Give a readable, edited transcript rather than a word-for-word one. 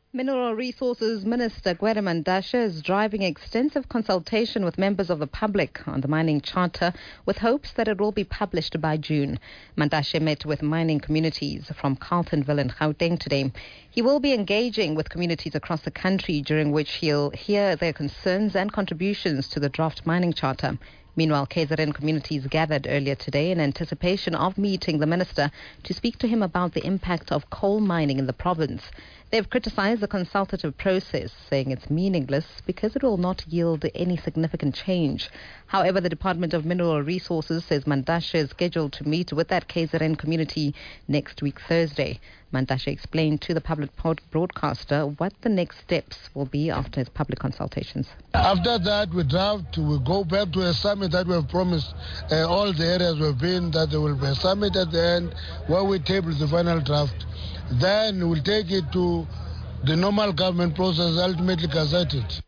Mineral Resources Minister Gwede Mantashe is driving extensive consultation with members of the public on the mining charter with hopes that it will be published by June. Mantashe met with mining communities from Carltonville and Gauteng today. He will be engaging with communities across the country, during which he'll hear their concerns and contributions to the draft mining charter. Meanwhile, KZN communities gathered earlier today in anticipation of meeting the minister to speak to him about the impact of coal mining in the province. They've criticized the consultative process, saying it's meaningless because it will not yield any significant change. However, the Department of Mineral Resources says Mantashe is scheduled to meet with that KZN community next week, Thursday. Mantashe explained to the public broadcaster what the next steps will be after his public consultations. After that, we go back to a summit that we have promised all the areas we've been, that there will be a summit at the end where we table the final draft. Then we'll take it to the normal government process, ultimately gazette it.